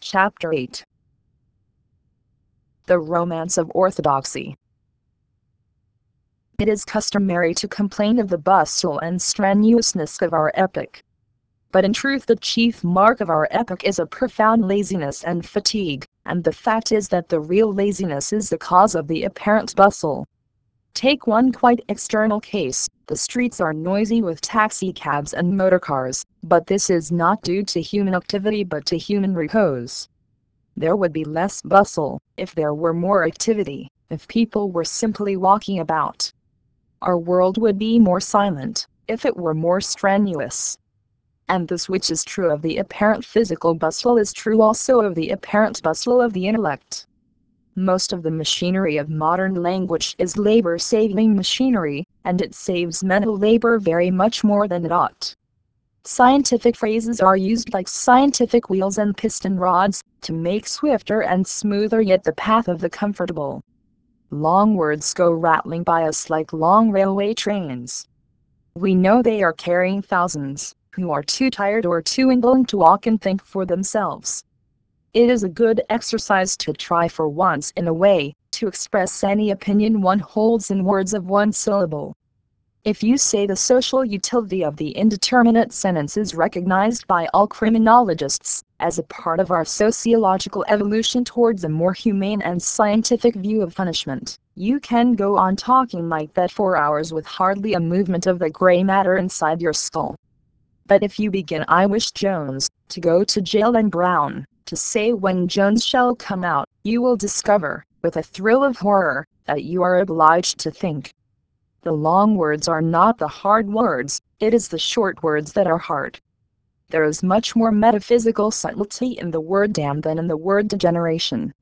Chapter 8. The Romance of Orthodoxy. It is customary to complain of the bustle and strenuousness of our epoch. But in truth the chief mark of our epoch is a profound laziness and fatigue, and the fact is that the real laziness is the cause of the apparent bustle. Take one quite external case: the streets are noisy with taxicabs and motorcars, but this is not due to human activity but to human repose. There would be less bustle if there were more activity, if people were simply walking about. Our world would be more silent if it were more strenuous. And this which is true of the apparent physical bustle is true also of the apparent bustle of the intellect. Most of the machinery of modern language is labor-saving machinery, and it saves mental labor very much more than it ought. Scientific phrases are used like scientific wheels and piston rods, to make swifter and smoother yet the path of the comfortable. Long words go rattling by us like long railway trains. We know they are carrying thousands, who are too tired or too indolent to walk and think for themselves. It is a good exercise to try for once in a way to express any opinion one holds in words of one syllable. If you say the social utility of the indeterminate sentence is recognized by all criminologists as a part of our sociological evolution towards a more humane and scientific view of punishment, you can go on talking like that for hours with hardly a movement of the gray matter inside your skull. But if you begin "I wish Jones to go to jail and Brown to say when Jones shall come out," you will discover, with a thrill of horror, that you are obliged to think. The long words are not the hard words, it is the short words that are hard. There is much more metaphysical subtlety in the word damn than in the word degeneration.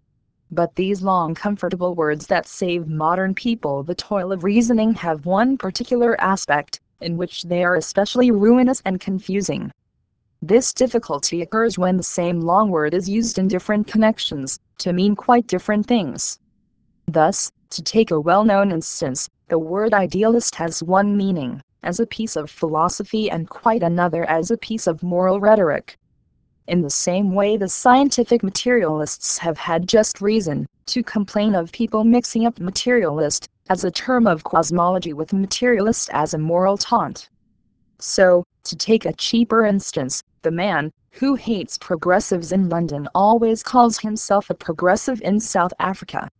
But these long comfortable words that save modern people the toil of reasoning have one particular aspect, in which they are especially ruinous and confusing. This difficulty occurs when the same long word is used in different connections, to mean quite different things. Thus, to take a well-known instance, the word idealist has one meaning, as a piece of philosophy, and quite another as a piece of moral rhetoric. In the same way the scientific materialists have had just reason to complain of people mixing up materialist as a term of cosmology with materialist as a moral taunt. So, to take a cheaper instance, the man who hates progressives in London always calls himself a progressive in South Africa.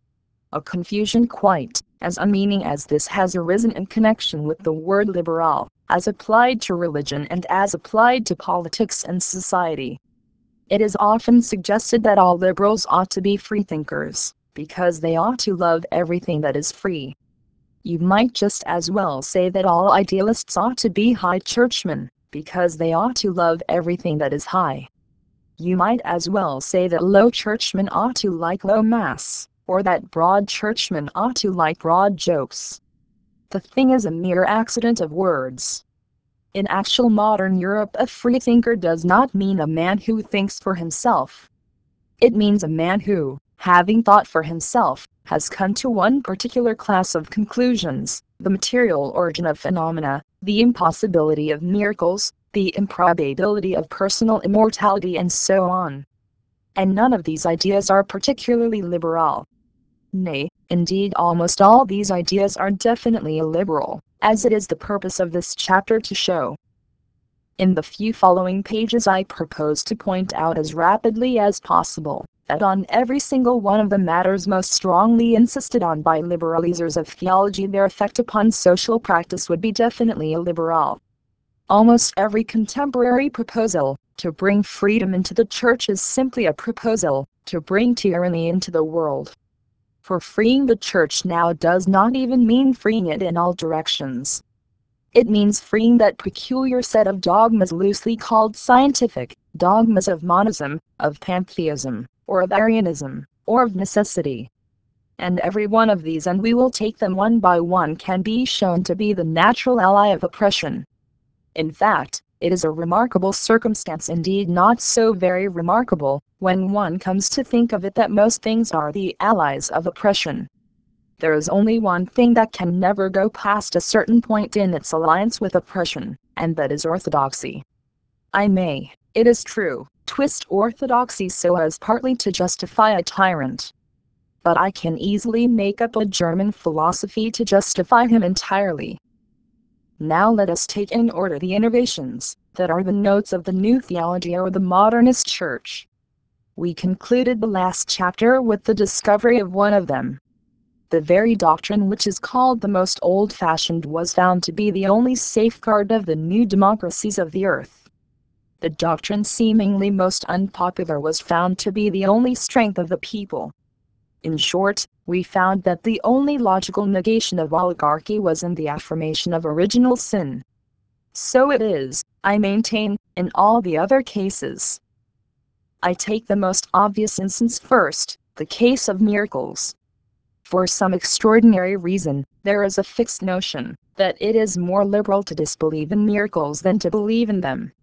A confusion quite as unmeaning as this has arisen in connection with the word liberal, as applied to religion and as applied to politics and society. It is often suggested that all liberals ought to be freethinkers, because they ought to love everything that is free. You might just as well say that all idealists ought to be high churchmen, because they ought to love everything that is high. You might as well say that low churchmen ought to like low mass, or that broad churchmen ought to like broad jokes. The thing is a mere accident of words. In actual modern Europe, a freethinker does not mean a man who thinks for himself. It means a man who, having thought for himself, has come to one particular class of conclusions: the material origin of phenomena, the impossibility of miracles, the improbability of personal immortality, and so on. And none of these ideas are particularly liberal. Nay, indeed almost all these ideas are definitely illiberal, as it is the purpose of this chapter to show. In the few following pages I propose to point out as rapidly as possible that on every single one of the matters most strongly insisted on by liberalizers of theology their effect upon social practice would be definitely illiberal. Almost every contemporary proposal to bring freedom into the church is simply a proposal to bring tyranny into the world. For freeing the church now does not even mean freeing it in all directions. It means freeing that peculiar set of dogmas loosely called scientific, dogmas of monism, of pantheism, or of Arianism, or of necessity. And every one of these, and we will take them one by one, can be shown to be the natural ally of oppression. In fact, it is a remarkable circumstance, indeed not so very remarkable, when one comes to think of it, that most things are the allies of oppression. There is only one thing that can never go past a certain point in its alliance with oppression, and that is orthodoxy. I may, it is true, twist orthodoxy so as partly to justify a tyrant. But I can easily make up a German philosophy to justify him entirely. Now let us take in order the innovations that are the notes of the new theology or the modernist church. We concluded the last chapter with the discovery of one of them. The very doctrine which is called the most old-fashioned was found to be the only safeguard of the new democracies of the earth. The doctrine seemingly most unpopular was found to be the only strength of the people. In short, we found that the only logical negation of oligarchy was in the affirmation of original sin. So it is, I maintain, in all the other cases. I take the most obvious instance first, the case of miracles. For some extraordinary reason, there is a fixed notion that it is more liberal to disbelieve in miracles than to believe in them.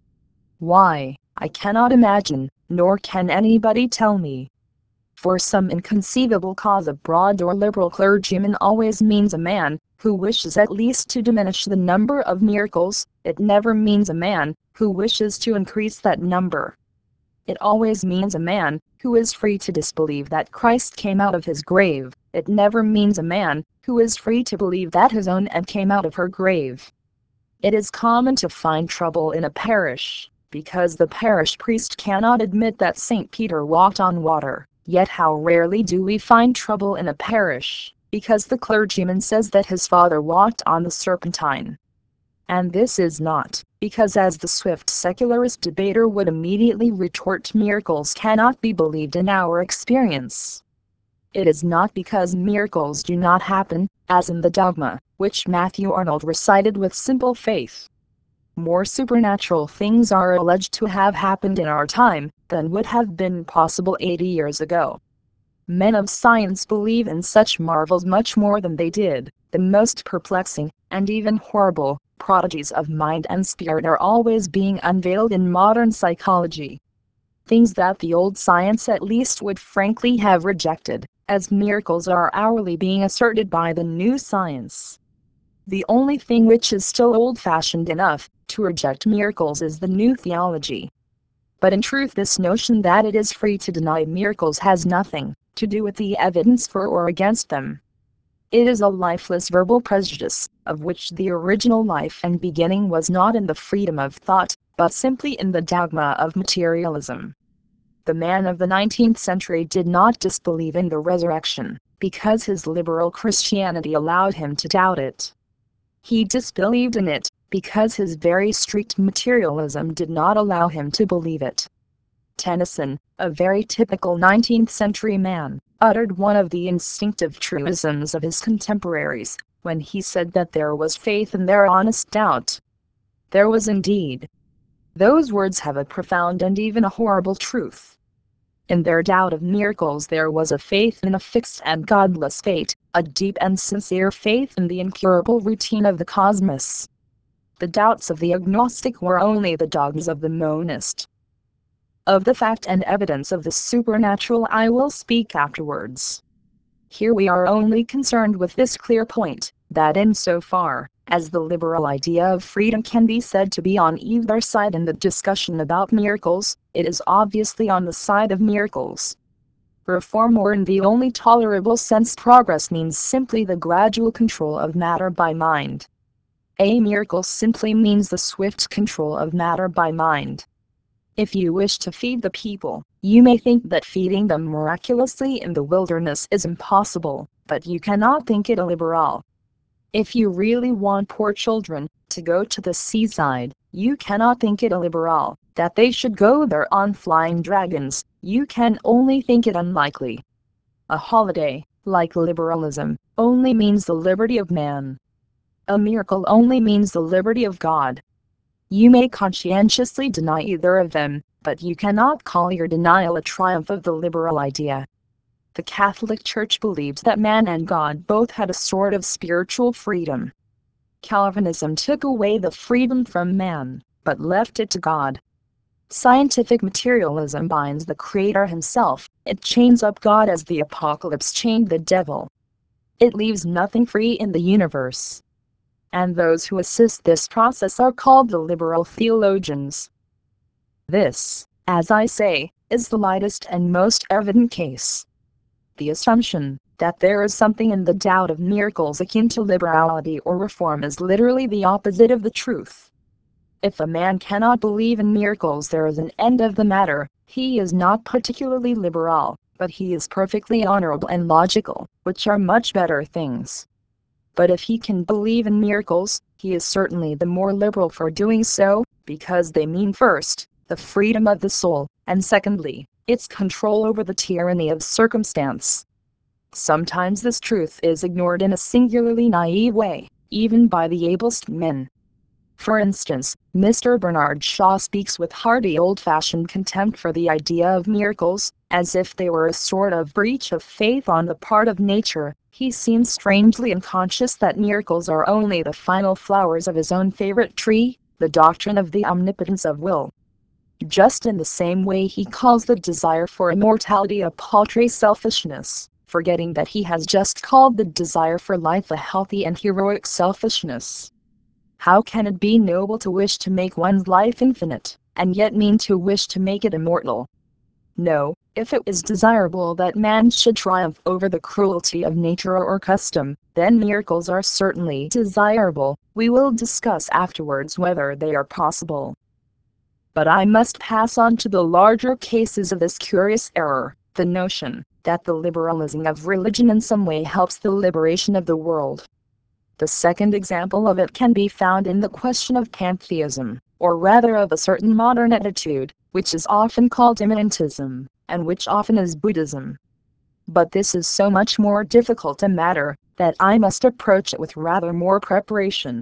Why, I cannot imagine, nor can anybody tell me. For some inconceivable cause, a broad or liberal clergyman always means a man who wishes at least to diminish the number of miracles. It never means a man who wishes to increase that number. It always means a man who is free to disbelieve that Christ came out of his grave. It never means a man who is free to believe that his own aunt came out of her grave. It is common to find trouble in a parish, because the parish priest cannot admit that St. Peter walked on water. Yet how rarely do we find trouble in a parish, because the clergyman says that his father walked on the Serpentine. And this is not, because as the swift secularist debater would immediately retort, miracles cannot be believed in our experience. It is not because miracles do not happen, as in the dogma, which Matthew Arnold recited with simple faith. More supernatural things are alleged to have happened in our time than would have been possible 80 years ago. Men of science believe in such marvels much more than they did. The most perplexing, and even horrible, prodigies of mind and spirit are always being unveiled in modern psychology. Things that the old science at least would frankly have rejected, as miracles, are hourly being asserted by the new science. The only thing which is still old-fashioned enough to reject miracles is the new theology. But in truth, this notion that it is free to deny miracles has nothing to do with the evidence for or against them. It is a lifeless verbal prejudice, of which the original life and beginning was not in the freedom of thought, but simply in the dogma of materialism. The man of the 19th century did not disbelieve in the resurrection, because his liberal Christianity allowed him to doubt it. He disbelieved in it, because his very strict materialism did not allow him to believe it. Tennyson, a very typical 19th century man, uttered one of the instinctive truisms of his contemporaries, when he said that there was faith in their honest doubt. There was indeed. Those words have a profound and even a horrible truth. In their doubt of miracles there was a faith in a fixed and godless fate, a deep and sincere faith in the incurable routine of the cosmos. The doubts of the agnostic were only the dogmas of the monist. Of the fact and evidence of the supernatural I will speak afterwards. Here we are only concerned with this clear point, that in so far as the liberal idea of freedom can be said to be on either side in the discussion about miracles, it is obviously on the side of miracles. Reform, or in the only tolerable sense progress, means simply the gradual control of matter by mind. A miracle simply means the swift control of matter by mind. If you wish to feed the people, you may think that feeding them miraculously in the wilderness is impossible, but you cannot think it illiberal. If you really want poor children to go to the seaside, you cannot think it illiberal that they should go there on flying dragons. You can only think it unlikely. A holiday, like liberalism, only means the liberty of man. A miracle only means the liberty of God. You may conscientiously deny either of them, but you cannot call your denial a triumph of the liberal idea. The Catholic Church believed that man and God both had a sort of spiritual freedom. Calvinism took away the freedom from man, but left it to God. Scientific materialism binds the Creator himself, it chains up God as the apocalypse chained the devil. It leaves nothing free in the universe. And those who assist this process are called the liberal theologians. This, as I say, is the lightest and most evident case. The assumption that there is something in the doubt of miracles akin to liberality or reform is literally the opposite of the truth. If a man cannot believe in miracles, there is an end of the matter. He is not particularly liberal, but he is perfectly honorable and logical, which are much better things. But if he can believe in miracles, he is certainly the more liberal for doing so, because they mean first, the freedom of the soul, and secondly, its control over the tyranny of circumstance. Sometimes this truth is ignored in a singularly naive way, even by the ablest men. For instance, Mr. Bernard Shaw speaks with hearty old-fashioned contempt for the idea of miracles, as if they were a sort of breach of faith on the part of nature. He seems strangely unconscious that miracles are only the final flowers of his own favorite tree, the doctrine of the omnipotence of will. Just in the same way he calls the desire for immortality a paltry selfishness, forgetting that he has just called the desire for life a healthy and heroic selfishness. How can it be noble to wish to make one's life infinite, and yet mean to wish to make it immortal? No, if it is desirable that man should triumph over the cruelty of nature or custom, then miracles are certainly desirable. We will discuss afterwards whether they are possible. But I must pass on to the larger cases of this curious error, the notion that the liberalizing of religion in some way helps the liberation of the world. The second example of it can be found in the question of pantheism, or rather of a certain modern attitude, which is often called immanentism, and which often is Buddhism. But this is so much more difficult a matter, that I must approach it with rather more preparation.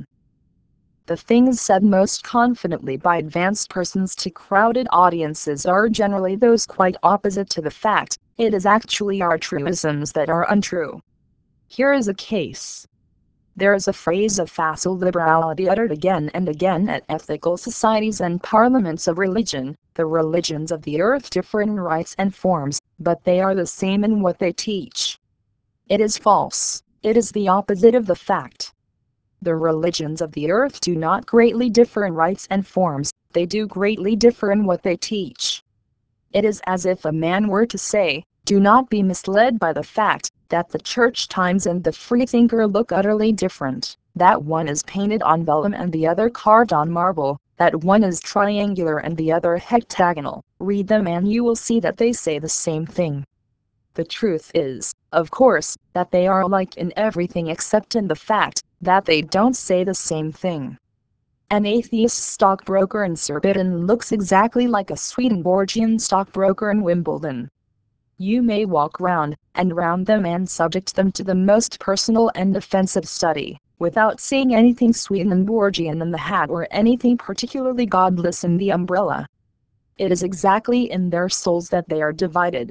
The things said most confidently by advanced persons to crowded audiences are generally those quite opposite to the fact. It is actually our truisms that are untrue. Here is a case. There is a phrase of facile liberality uttered again and again at ethical societies and parliaments of religion. The religions of the earth differ in rites and forms, but they are the same in what they teach. It is false. It is the opposite of the fact. The religions of the earth do not greatly differ in rites and forms, they do greatly differ in what they teach. It is as if a man were to say, do not be misled by the fact that the Church Times and the Freethinker look utterly different, that one is painted on vellum and the other carved on marble, that one is triangular and the other hectagonal. Read them and you will see that they say the same thing. The truth is, of course, that they are alike in everything except in the fact that they don't say the same thing. An atheist stockbroker in Surbiton looks exactly like a Swedenborgian stockbroker in Wimbledon. You may walk round and round them and subject them to the most personal and offensive study, without seeing anything Swedenborgian in the hat or anything particularly godless in the umbrella. It is exactly in their souls that they are divided.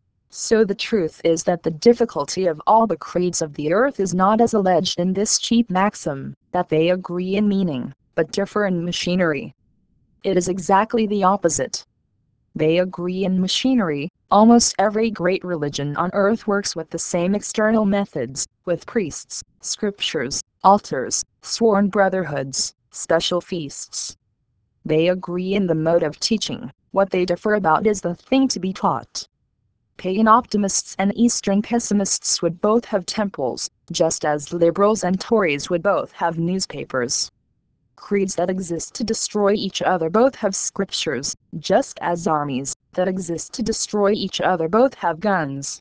So the truth is that the difficulty of all the creeds of the earth is not as alleged in this cheap maxim, that they agree in meaning, but differ in machinery. It is exactly the opposite. They agree in machinery. Almost every great religion on earth works with the same external methods, with priests, scriptures, altars, sworn brotherhoods, special feasts. They agree in the mode of teaching. What they differ about is the thing to be taught. Pagan optimists and Eastern pessimists would both have temples, just as liberals and Tories would both have newspapers. Creeds that exist to destroy each other both have scriptures, just as armies that exist to destroy each other both have guns.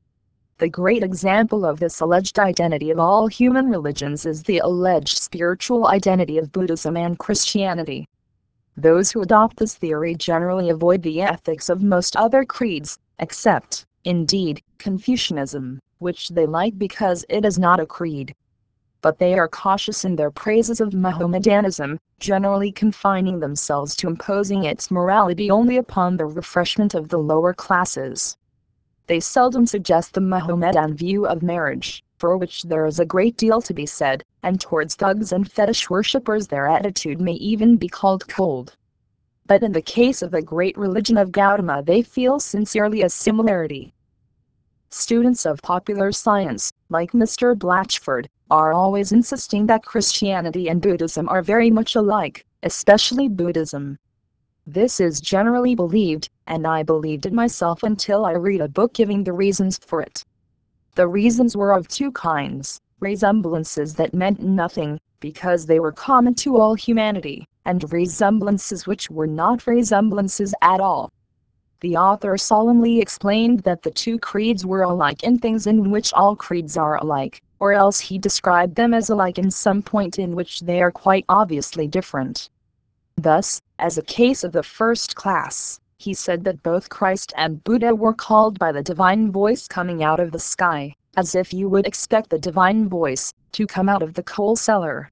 The great example of this alleged identity of all human religions is the alleged spiritual identity of Buddhism and Christianity. Those who adopt this theory generally avoid the ethics of most other creeds, except, indeed, Confucianism, which they like because it is not a creed. But they are cautious in their praises of Mohammedanism, generally confining themselves to imposing its morality only upon the refreshment of the lower classes. They seldom suggest the Mohammedan view of marriage, for which there is a great deal to be said, and towards thugs and fetish worshippers their attitude may even be called cold. But in the case of the great religion of Gautama they feel sincerely a similarity. Students of popular science, like Mr. Blatchford, are always insisting that Christianity and Buddhism are very much alike, especially Buddhism. This is generally believed, and I believed it myself until I read a book giving the reasons for it. The reasons were of two kinds: resemblances that meant nothing, because they were common to all humanity, and resemblances which were not resemblances at all. The author solemnly explained that the two creeds were alike in things in which all creeds are alike, or else he described them as alike in some point in which they are quite obviously different. Thus, as a case of the first class, he said that both Christ and Buddha were called by the divine voice coming out of the sky, as if you would expect the divine voice to come out of the coal cellar.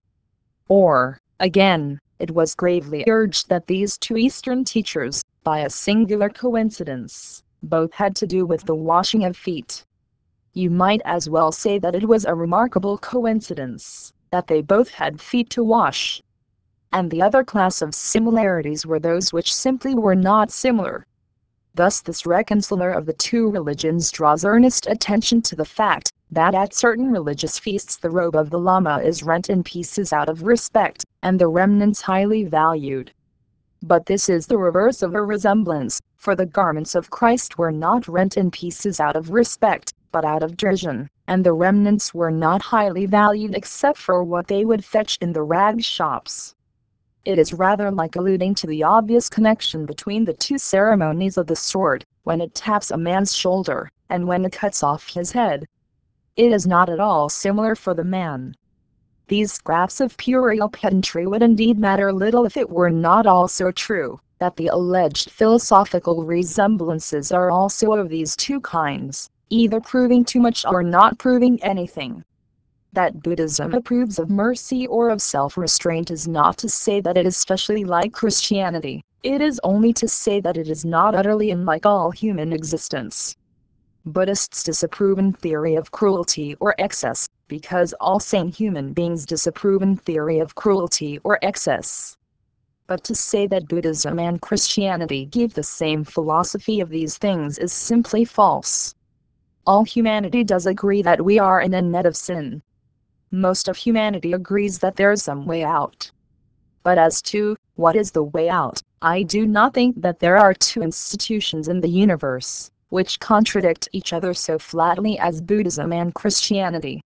Or, again, it was gravely urged that these two Eastern teachers, by a singular coincidence, both had to do with the washing of feet. You might as well say that it was a remarkable coincidence that they both had feet to wash. And the other class of similarities were those which simply were not similar. Thus this reconciler of the two religions draws earnest attention to the fact that at certain religious feasts the robe of the Lama is rent in pieces out of respect, and the remnants highly valued. But this is the reverse of a resemblance, for the garments of Christ were not rent in pieces out of respect, but out of derision, and the remnants were not highly valued except for what they would fetch in the rag shops. It is rather like alluding to the obvious connection between the two ceremonies of the sword, when it taps a man's shoulder, and when it cuts off his head. It is not at all similar for the man. These scraps of puerile pedantry would indeed matter little if it were not also true that the alleged philosophical resemblances are also of these two kinds, either proving too much or not proving anything. That Buddhism approves of mercy or of self-restraint is not to say that it is specially like Christianity, it is only to say that it is not utterly unlike all human existence. Buddhists disapprove in theory of cruelty or excess, because all sane human beings disapprove in theory of cruelty or excess. But to say that Buddhism and Christianity give the same philosophy of these things is simply false. All humanity does agree that we are in a net of sin. Most of humanity agrees that there is some way out. But as to what is the way out, I do not think that there are two institutions in the universe which contradict each other so flatly as Buddhism and Christianity.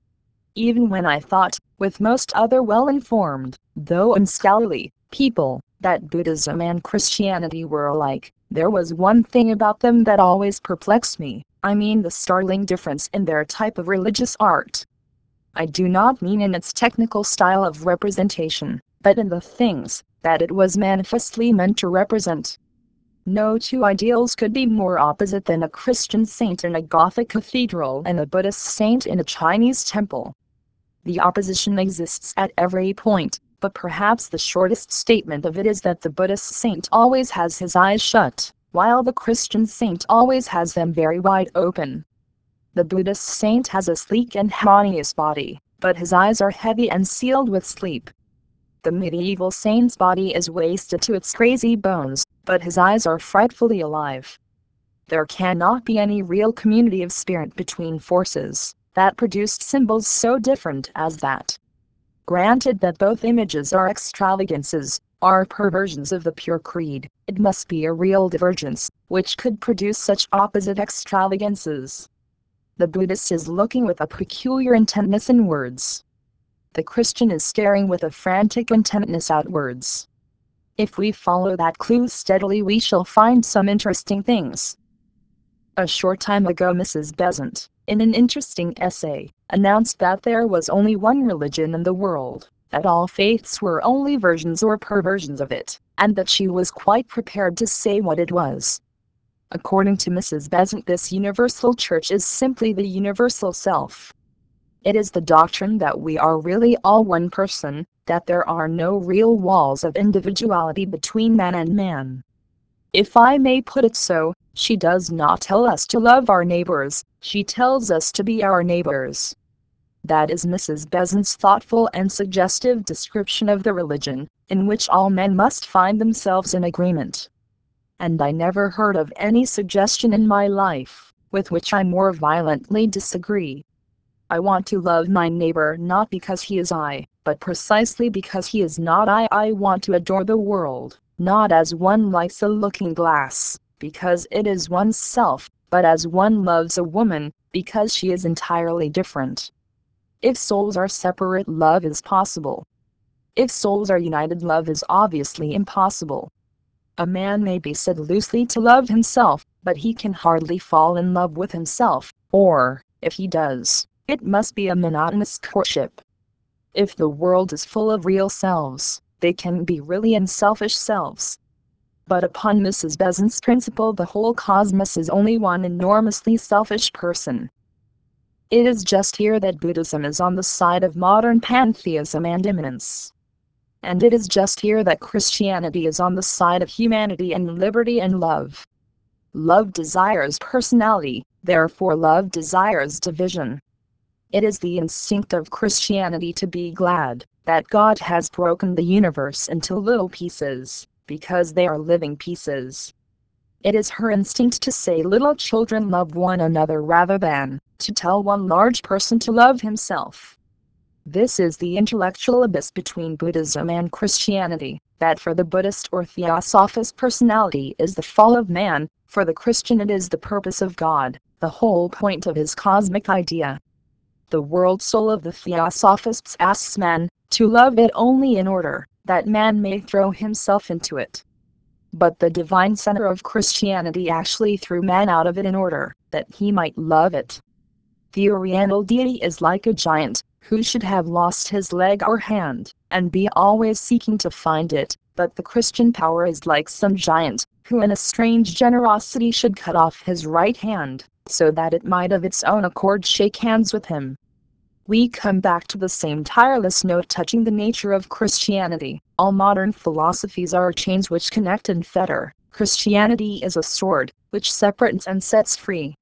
Even when I thought, with most other well-informed, though unscholarly, people, that Buddhism and Christianity were alike, there was one thing about them that always perplexed me, I mean the startling difference in their type of religious art. I do not mean in its technical style of representation, but in the things that it was manifestly meant to represent. No two ideals could be more opposite than a Christian saint in a Gothic cathedral and a Buddhist saint in a Chinese temple. The opposition exists at every point, but perhaps the shortest statement of it is that the Buddhist saint always has his eyes shut, while the Christian saint always has them very wide open. The Buddhist saint has a sleek and harmonious body, but his eyes are heavy and sealed with sleep. The medieval saint's body is wasted to its crazy bones, but his eyes are frightfully alive. There cannot be any real community of spirit between forces that produced symbols so different as that. Granted that both images are extravagances, are perversions of the pure creed, it must be a real divergence which could produce such opposite extravagances. The Buddhist is looking with a peculiar intentness inwards. The Christian is staring with a frantic intentness outwards. If we follow that clue steadily, we shall find some interesting things. A short time ago Mrs. Besant, in an interesting essay, announced that there was only one religion in the world, that all faiths were only versions or perversions of it, and that she was quite prepared to say what it was. According to Mrs. Besant, this universal church is simply the universal self. It is the doctrine that we are really all one person, that there are no real walls of individuality between man and man. If I may put it so, she does not tell us to love our neighbors, she tells us to be our neighbors. That is Mrs. Besant's thoughtful and suggestive description of the religion, in which all men must find themselves in agreement. And I never heard of any suggestion in my life with which I more violently disagree. I want to love my neighbor not because he is I, but precisely because he is not I. I want to adore the world, not as one likes a looking glass, because it is one's self, but as one loves a woman, because she is entirely different. If souls are separate, love is possible. If souls are united, love is obviously impossible. A man may be said loosely to love himself, but he can hardly fall in love with himself, or, if he does, it must be a monotonous courtship. If the world is full of real selves, they can be really unselfish selves. But upon Mrs. Besant's principle, the whole cosmos is only one enormously selfish person. It is just here that Buddhism is on the side of modern pantheism and immanence. And it is just here that Christianity is on the side of humanity and liberty and love. Love desires personality, therefore love desires division. It is the instinct of Christianity to be glad that God has broken the universe into little pieces, because they are living pieces. It is her instinct to say little children love one another rather than to tell one large person to love himself. This is the intellectual abyss between Buddhism and Christianity, that for the Buddhist or Theosophist personality is the fall of man, for the Christian it is the purpose of God, the whole point of his cosmic idea. The world soul of the Theosophists asks man to love it only in order that man may throw himself into it. But the divine center of Christianity actually threw man out of it in order that he might love it. The Oriental deity is like a giant who should have lost his leg or hand, and be always seeking to find it, but the Christian power is like some giant who in a strange generosity should cut off his right hand, so that it might of its own accord shake hands with him. We come back to the same tireless note touching the nature of Christianity. All modern philosophies are chains which connect and fetter. Christianity is a sword which separates and sets free.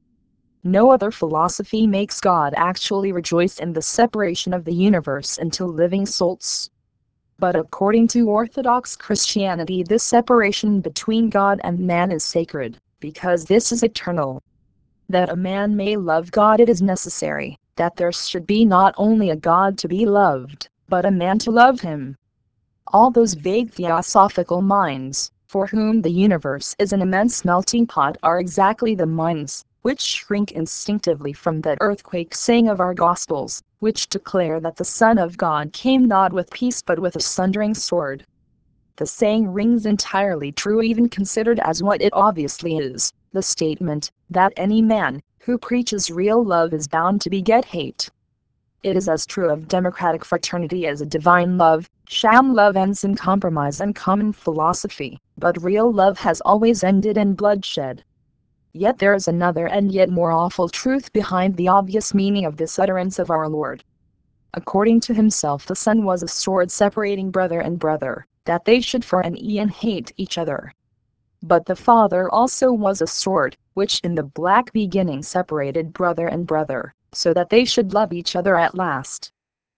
No other philosophy makes God actually rejoice in the separation of the universe into living souls. But according to Orthodox Christianity, this separation between God and man is sacred, because this is eternal. That a man may love God, it is necessary that there should be not only a God to be loved, but a man to love him. All those vague theosophical minds, for whom the universe is an immense melting pot, are exactly the minds which shrink instinctively from that earthquake saying of our Gospels, which declare that the Son of God came not with peace but with a sundering sword. The saying rings entirely true even considered as what it obviously is, the statement that any man who preaches real love is bound to beget hate. It is as true of democratic fraternity as a divine love. Sham love ends in compromise and common philosophy, but real love has always ended in bloodshed. Yet there is another and yet more awful truth behind the obvious meaning of this utterance of our Lord. According to himself, the Son was a sword separating brother and brother, that they should fear and e'en hate each other. But the Father also was a sword, which in the black beginning separated brother and brother, so that they should love each other at last.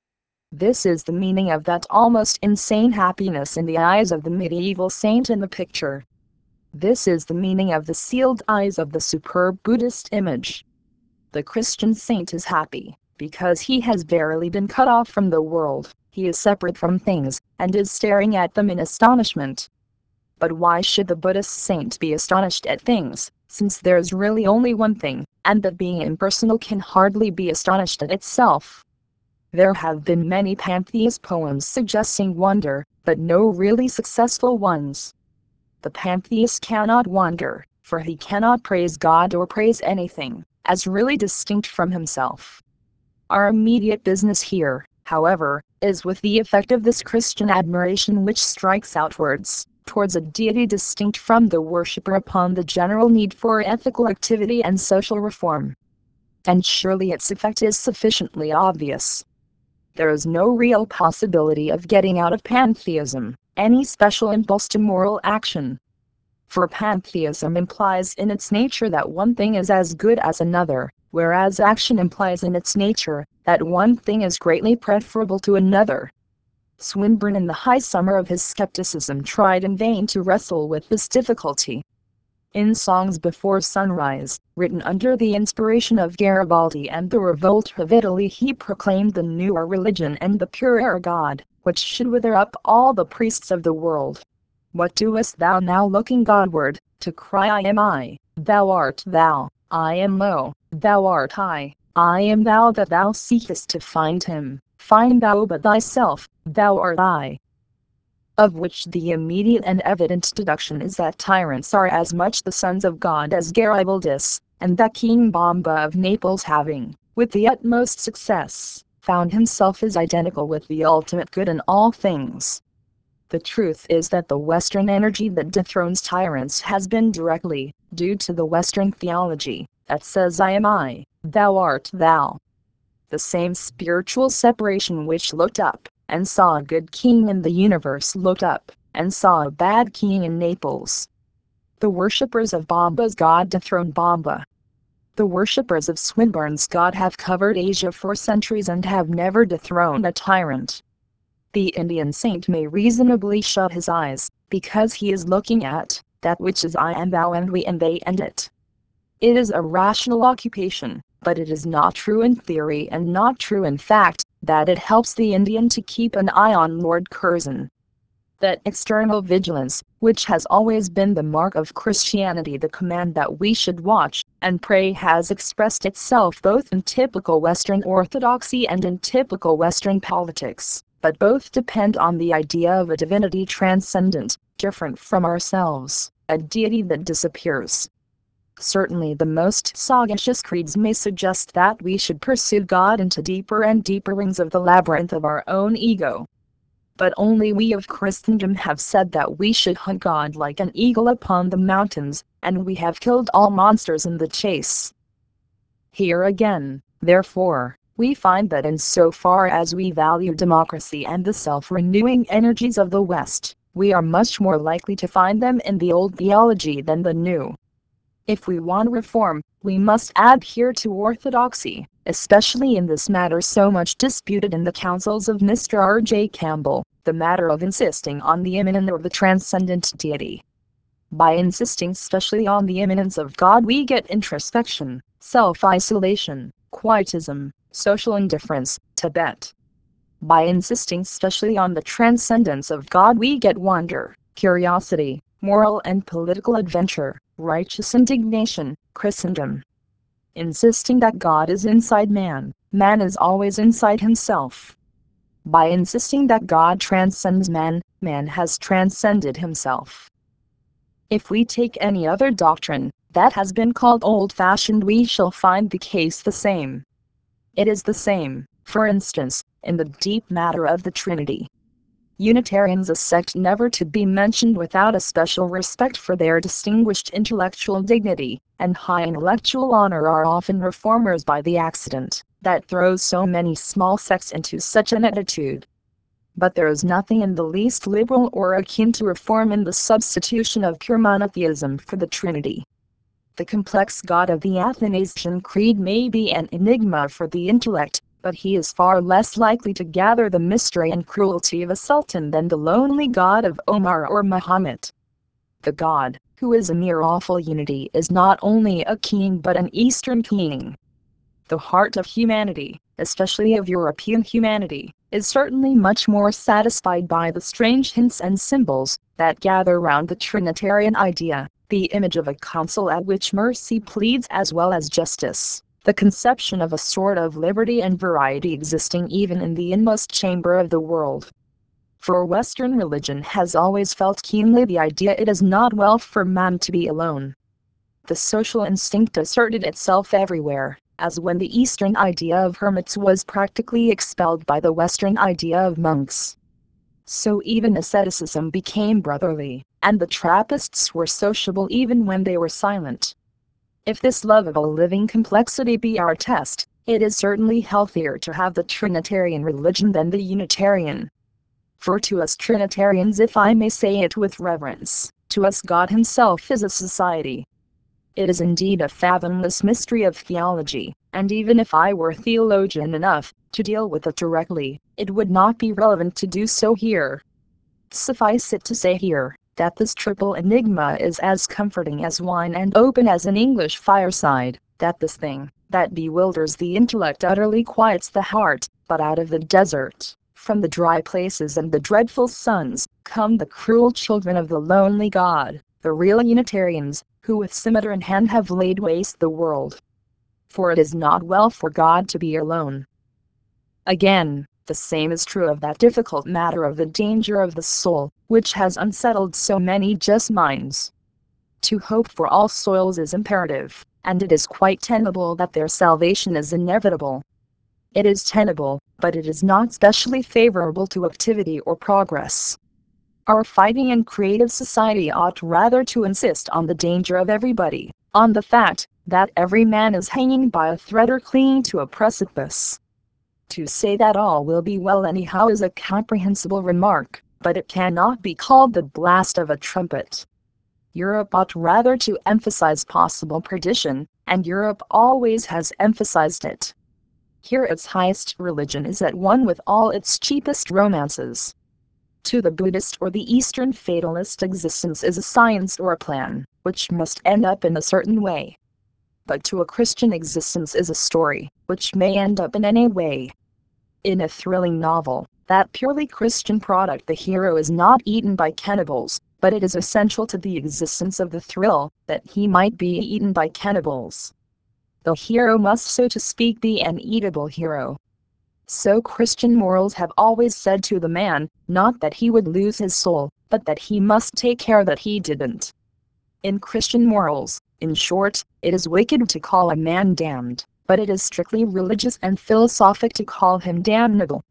This is the meaning of that almost insane happiness in the eyes of the medieval saint in the picture. This is the meaning of the sealed eyes of the superb Buddhist image. The Christian saint is happy, because he has verily been cut off from the world, he is separate from things, and is staring at them in astonishment. But why should the Buddhist saint be astonished at things, since there's really only one thing, and that being impersonal can hardly be astonished at itself? There have been many pantheist poems suggesting wonder, but no really successful ones. The pantheist cannot wonder, for he cannot praise God or praise anything as really distinct from himself. Our immediate business here, however, is with the effect of this Christian admiration which strikes outwards, towards a deity distinct from the worshipper, upon the general need for ethical activity and social reform. And surely its effect is sufficiently obvious. There is no real possibility of getting out of pantheism any special impulse to moral action. For pantheism implies in its nature that one thing is as good as another, whereas action implies in its nature that one thing is greatly preferable to another. Swinburne in the high summer of his skepticism tried in vain to wrestle with this difficulty. In Songs Before Sunrise, written under the inspiration of Garibaldi and the revolt of Italy, he proclaimed the newer religion and the purer God, which should wither up all the priests of the world. What doest thou now looking Godward, to cry I am I, thou art thou, I am lo, thou art I am thou that thou seekest to find him, find thou but thyself, thou art I. Of which the immediate and evident deduction is that tyrants are as much the sons of God as Garibaldus, and that King Bomba of Naples having, with the utmost success, found himself is identical with the ultimate good in all things. The truth is that the Western energy that dethrones tyrants has been directly due to the Western theology that says I am I, thou art thou. The same spiritual separation which looked up and saw a good king in the universe looked up and saw a bad king in Naples. The worshippers of Bomba's god dethroned Bomba. The worshippers of Swinburne's god have covered Asia for centuries and have never dethroned a tyrant. The Indian saint may reasonably shut his eyes, because he is looking at that which is I and thou and we and they and it. It is a rational occupation, but it is not true in theory and not true in fact, that it helps the Indian to keep an eye on Lord Curzon. That external vigilance, which has always been the mark of Christianity, the command that we should watch and pray, has expressed itself both in typical Western orthodoxy and in typical Western politics, but both depend on the idea of a divinity transcendent, different from ourselves, a deity that disappears. Certainly the most sagacious creeds may suggest that we should pursue God into deeper and deeper rings of the labyrinth of our own ego. But only we of Christendom have said that we should hunt God like an eagle upon the mountains, and we have killed all monsters in the chase. Here again, therefore, we find that in so far as we value democracy and the self-renewing energies of the West, we are much more likely to find them in the old theology than the new. If we want reform, we must adhere to orthodoxy, especially in this matter so much disputed in the councils of Mr. R. J. Campbell, the matter of insisting on the immanence of the transcendent deity. By insisting specially on the immanence of God, we get introspection, self-isolation, quietism, social indifference, Tibet. By insisting specially on the transcendence of God, we get wonder, curiosity, moral and political adventure, righteous indignation, Christendom. Insisting that God is inside man, man is always inside himself. By insisting that God transcends man, man has transcended himself. If we take any other doctrine that has been called old-fashioned, we shall find the case the same. It is the same, for instance, in the deep matter of the Trinity. Unitarians, a sect never to be mentioned without a special respect for their distinguished intellectual dignity and high intellectual honor, are often reformers by the accident that throws so many small sects into such an attitude. But there is nothing in the least liberal or akin to reform in the substitution of pure monotheism for the Trinity. The complex God of the Athanasian Creed may be an enigma for the intellect, but he is far less likely to gather the mystery and cruelty of a sultan than the lonely God of Omar or Muhammad. The God, who is a mere awful unity, is not only a king but an Eastern king. The heart of humanity, especially of European humanity, is certainly much more satisfied by the strange hints and symbols that gather round the Trinitarian idea, the image of a council at which mercy pleads as well as justice, the conception of a sort of liberty and variety existing even in the inmost chamber of the world. For Western religion has always felt keenly the idea it is not well for man to be alone. The social instinct asserted itself everywhere, as when the Eastern idea of hermits was practically expelled by the Western idea of monks. So even asceticism became brotherly, and the Trappists were sociable even when they were silent. If this love of a living complexity be our test, it is certainly healthier to have the Trinitarian religion than the Unitarian. For to us Trinitarians, if I may say it with reverence, to us God himself is a society. It is indeed a fathomless mystery of theology, and even if I were theologian enough to deal with it directly, it would not be relevant to do so here. Suffice it to say here, that this triple enigma is as comforting as wine and open as an English fireside, that this thing that bewilders the intellect utterly quiets the heart, but out of the desert, from the dry places and the dreadful suns, become the cruel children of the lonely God, the real Unitarians, who with scimitar in hand have laid waste the world. For it is not well for God to be alone. Again, the same is true of that difficult matter of the danger of the soul, which has unsettled so many just minds. To hope for all souls is imperative, and it is quite tenable that their salvation is inevitable. It is tenable, but it is not specially favorable to activity or progress. Our fighting and creative society ought rather to insist on the danger of everybody, on the fact that every man is hanging by a thread or clinging to a precipice. To say that all will be well anyhow is a comprehensible remark, but it cannot be called the blast of a trumpet. Europe ought rather to emphasize possible perdition, and Europe always has emphasized it. Here its highest religion is at one with all its cheapest romances. To the Buddhist or the Eastern fatalist, existence is a science or a plan, which must end up in a certain way. But to a Christian, existence is a story, which may end up in any way. In a thrilling novel, that purely Christian product, the hero is not eaten by cannibals, but it is essential to the existence of the thrill that he might be eaten by cannibals. The hero must, so to speak, be an eatable hero. So Christian morals have always said to the man, not that he would lose his soul, but that he must take care that he didn't. In Christian morals, in short, it is wicked to call a man damned, but it is strictly religious and philosophic to call him damnable.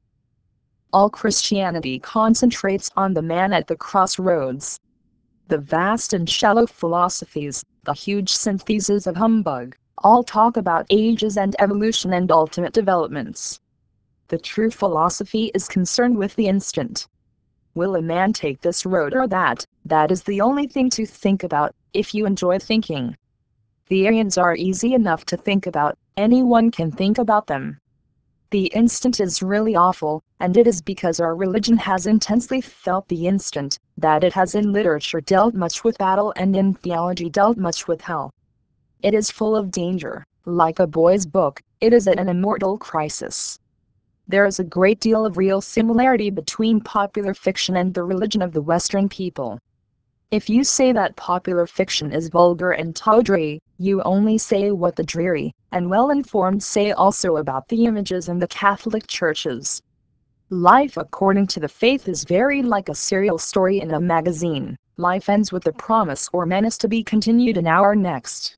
All Christianity concentrates on the man at the crossroads. The vast and shallow philosophies, the huge syntheses of humbug, all talk about ages and evolution and ultimate developments. The true philosophy is concerned with the instant. Will a man take this road or that? That is the only thing to think about, if you enjoy thinking. The Aryans are easy enough to think about, anyone can think about them. The instant is really awful, and it is because our religion has intensely felt the instant, that it has in literature dealt much with battle and in theology dealt much with hell. It is full of danger, like a boy's book, it is at an immortal crisis. There is a great deal of real similarity between popular fiction and the religion of the Western people. If you say that popular fiction is vulgar and tawdry, you only say what the dreary and well-informed say also about the images in the Catholic churches. Life according to the faith is very like a serial story in a magazine. Life ends with a promise or menace to be continued an hour next.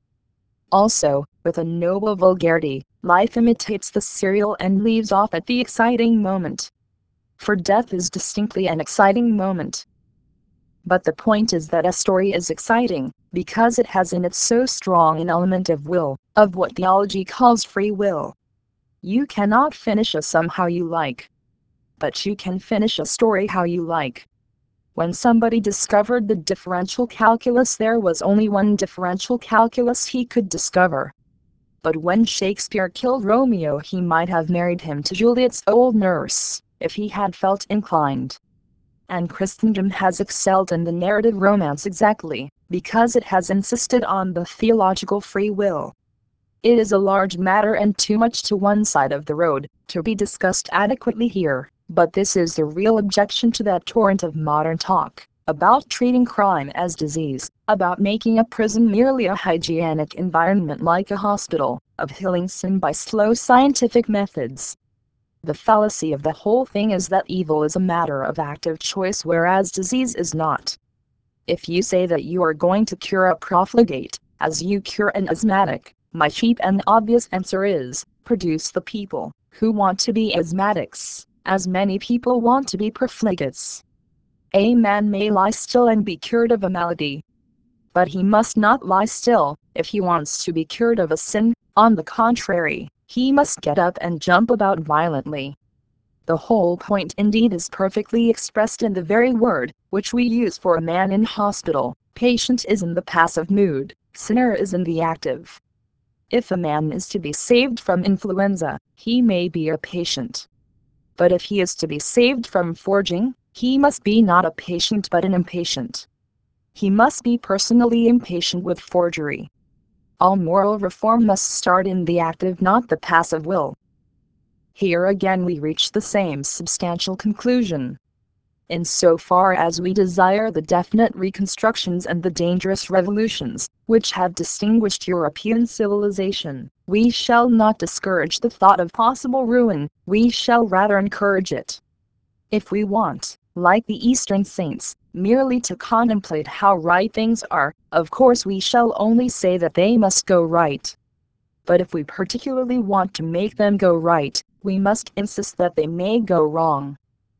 Also, with a noble vulgarity, life imitates the serial and leaves off at the exciting moment. For death is distinctly an exciting moment. But the point is that a story is exciting, because it has in it so strong an element of will, of what theology calls free will. You cannot finish a sum how you like. But you can finish a story how you like. When somebody discovered the differential calculus, there was only one differential calculus he could discover. But when Shakespeare killed Romeo, he might have married him to Juliet's old nurse, if he had felt inclined. And Christendom has excelled in the narrative romance exactly because it has insisted on the theological free will. It is a large matter and too much to one side of the road to be discussed adequately here, but this is the real objection to that torrent of modern talk about treating crime as disease, about making a prison merely a hygienic environment like a hospital, of healing sin by slow scientific methods. The fallacy of the whole thing is that evil is a matter of active choice, whereas disease is not. If you say that you are going to cure a profligate, as you cure an asthmatic, my cheap and obvious answer is, produce the people who want to be asthmatics, as many people want to be profligates. A man may lie still and be cured of a malady. But he must not lie still, if he wants to be cured of a sin. On the contrary, he must get up and jump about violently. The whole point indeed is perfectly expressed in the very word which we use for a man in hospital. Patient is in the passive mood, sinner is in the active. If a man is to be saved from influenza, he may be a patient. But if he is to be saved from forging, he must be not a patient but an impatient. He must be personally impatient with forgery. All moral reform must start in the active, not the passive will. Here again we reach the same substantial conclusion. Insofar as we desire the definite reconstructions and the dangerous revolutions which have distinguished European civilization, we shall not discourage the thought of possible ruin, we shall rather encourage it. If we want, like the Eastern saints, merely to contemplate how right things are, of course we shall only say that they must go right. But if we particularly want to make them go right, we must insist that they may go wrong.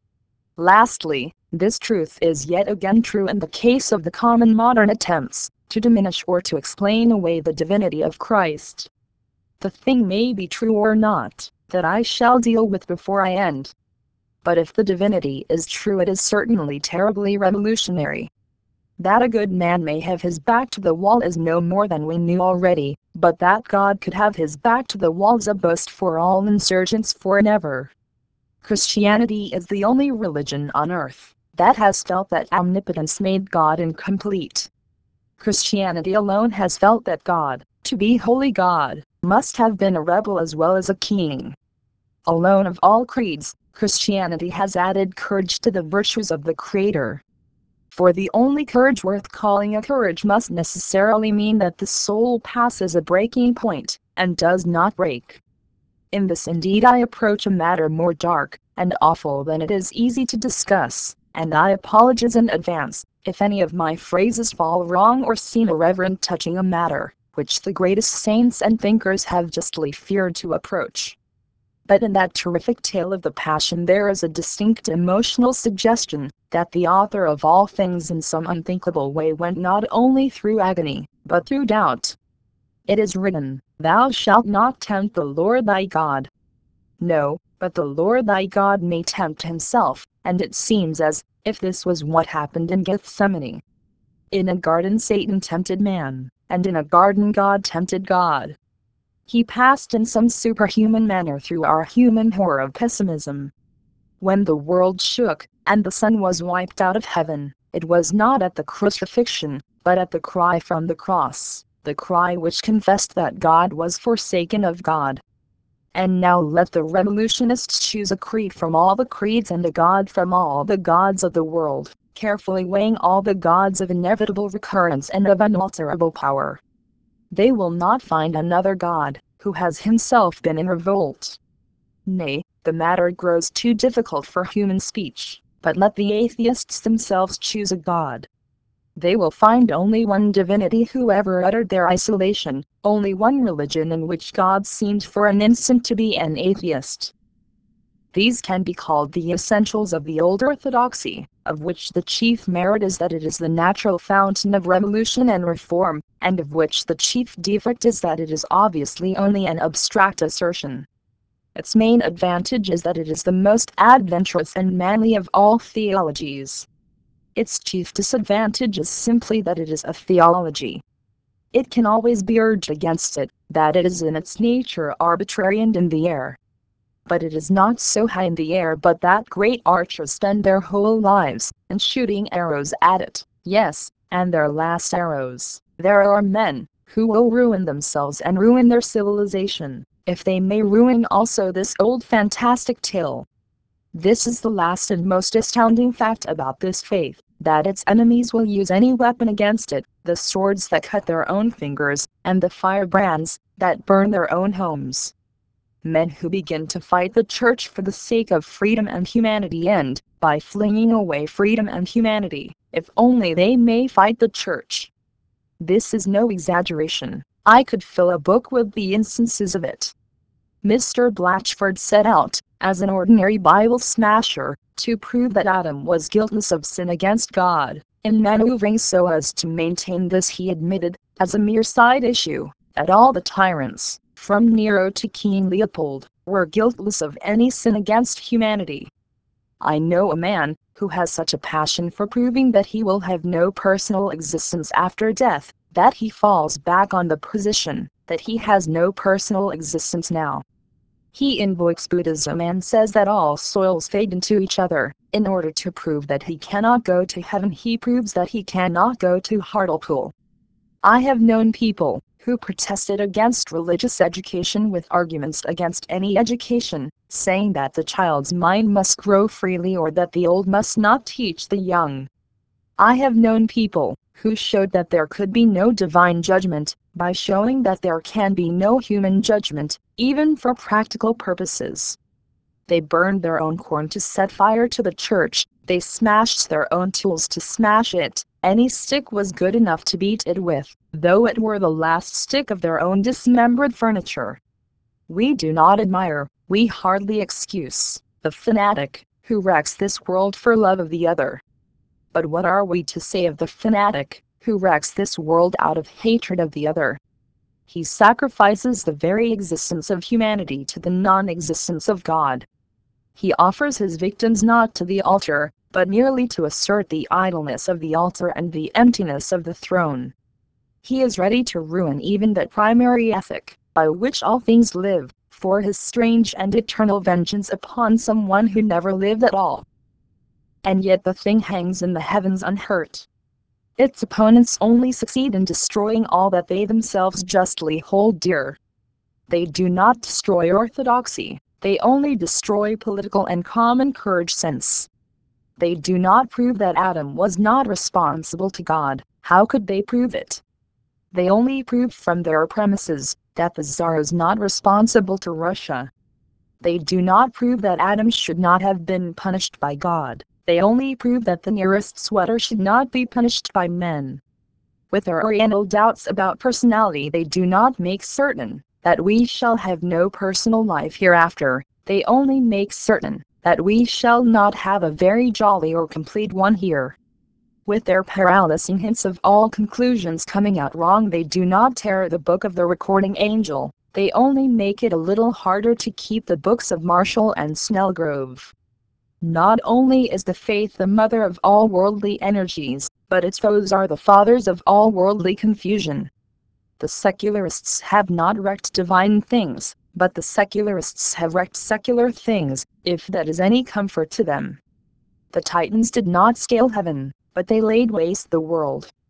Lastly, this truth is yet again true in the case of the common modern attempts to diminish or to explain away the divinity of Christ. The thing may be true or not, that I shall deal with before I end. But if the divinity is true, it is certainly terribly revolutionary. That a good man may have his back to the wall is no more than we knew already, but that God could have his back to the wall is a boast for all insurgents for and ever. Christianity is the only religion on earth that has felt that omnipotence made God incomplete. Christianity alone has felt that God, to be holy God, must have been a rebel as well as a king. Alone of all creeds, Christianity has added courage to the virtues of the Creator. For the only courage worth calling a courage must necessarily mean that the soul passes a breaking point, and does not break. In this indeed I approach a matter more dark and awful than it is easy to discuss, and I apologize in advance if any of my phrases fall wrong or seem irreverent touching a matter which the greatest saints and thinkers have justly feared to approach. But in that terrific tale of the Passion there is a distinct emotional suggestion that the author of all things in some unthinkable way went not only through agony, but through doubt. It is written, "Thou shalt not tempt the Lord thy God." No, but the Lord thy God may tempt himself, and it seems as if this was what happened in Gethsemane. In a garden Satan tempted man, and in a garden God tempted God. He passed in some superhuman manner through our human horror of pessimism. When the world shook, and the sun was wiped out of heaven, it was not at the crucifixion, but at the cry from the cross, the cry which confessed that God was forsaken of God. And now let the revolutionists choose a creed from all the creeds and a God from all the gods of the world, carefully weighing all the gods of inevitable recurrence and of unalterable power. They will not find another God who has himself been in revolt. Nay, the matter grows too difficult for human speech, but let the atheists themselves choose a God. They will find only one divinity who ever uttered their isolation, only one religion in which God seemed for an instant to be an atheist. These can be called the essentials of the old orthodoxy, of which the chief merit is that it is the natural fountain of revolution and reform, and of which the chief defect is that it is obviously only an abstract assertion. Its main advantage is that it is the most adventurous and manly of all theologies. Its chief disadvantage is simply that it is a theology. It can always be urged against it, that it is in its nature arbitrary and in the air. But it is not so high in the air but that great archers spend their whole lives in shooting arrows at it, yes, and their last arrows. There are men who will ruin themselves and ruin their civilization, if they may ruin also this old fantastic tale. This is the last and most astounding fact about this faith, that its enemies will use any weapon against it, the swords that cut their own fingers, and the firebrands that burn their own homes. Men who begin to fight the church for the sake of freedom and humanity end by flinging away freedom and humanity, if only they may fight the church. This is no exaggeration. I could fill a book with the instances of it. Mr. Blatchford set out, as an ordinary Bible smasher, to prove that Adam was guiltless of sin against God. In maneuvering so as to maintain this he admitted, as a mere side issue, that all the tyrants, from Nero to King Leopold, were guiltless of any sin against humanity. I know a man who has such a passion for proving that he will have no personal existence after death, that he falls back on the position that he has no personal existence now. He invokes Buddhism and says that all souls fade into each other. In order to prove that he cannot go to heaven, he proves that he cannot go to Hartlepool. I have known people who protested against religious education with arguments against any education, saying that the child's mind must grow freely or that the old must not teach the young. I have known people who showed that there could be no divine judgment by showing that there can be no human judgment, even for practical purposes. They burned their own corn to set fire to the church, they smashed their own tools to smash it. Any stick was good enough to beat it with, though it were the last stick of their own dismembered furniture. We do not admire, we hardly excuse, the fanatic who wrecks this world for love of the other. But what are we to say of the fanatic who wrecks this world out of hatred of the other? He sacrifices the very existence of humanity to the non-existence of God. He offers his victims not to the altar, but merely to assert the idleness of the altar and the emptiness of the throne. He is ready to ruin even that primary ethic, by which all things live, for his strange and eternal vengeance upon someone who never lived at all. And yet the thing hangs in the heavens unhurt. Its opponents only succeed in destroying all that they themselves justly hold dear. They do not destroy orthodoxy, they only destroy political and common courage sense. They do not prove that Adam was not responsible to God. How could they prove it? They only prove from their premises that the Tsar is not responsible to Russia. They do not prove that Adam should not have been punished by God. They only prove that the nearest sweater should not be punished by men. With their oriental doubts about personality, they do not make certain that we shall have no personal life hereafter. They only make certain that we shall not have a very jolly or complete one here. With their paralyzing hints of all conclusions coming out wrong, they do not tear the book of the recording angel. They only make it a little harder to keep the books of Marshall and Snellgrove. Not only is the faith the mother of all worldly energies, but its foes are the fathers of all worldly confusion. The secularists have not wrecked divine things, but the secularists have wrecked secular things, if that is any comfort to them. The Titans did not scale heaven, but they laid waste the world.